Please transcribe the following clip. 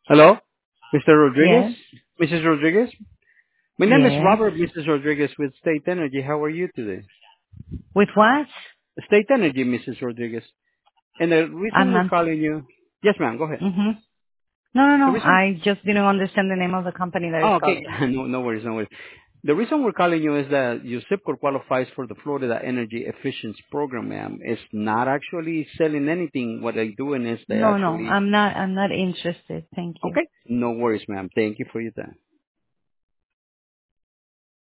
Hello, Mr. Rodriguez? Yes. Mrs. Rodriguez? My name is Yes. Robert, Mrs. Rodriguez, with State Energy. How are you today? With what? State Energy, Mrs. Rodriguez. And the reason I'm we're not. calling you... Yes, ma'am, go ahead. Mm-hmm. No, no, The no. reason... I just didn't understand the name of the company that is Oh, okay. calling. No worries, no worries. The reason we're calling you is that your zip code qualifies for the Florida Energy Efficiency Program, ma'am. It's not actually selling anything. What they're doing is they No, no. actually... I'm not interested. Thank you. Okay. No worries, ma'am. Thank you for your time.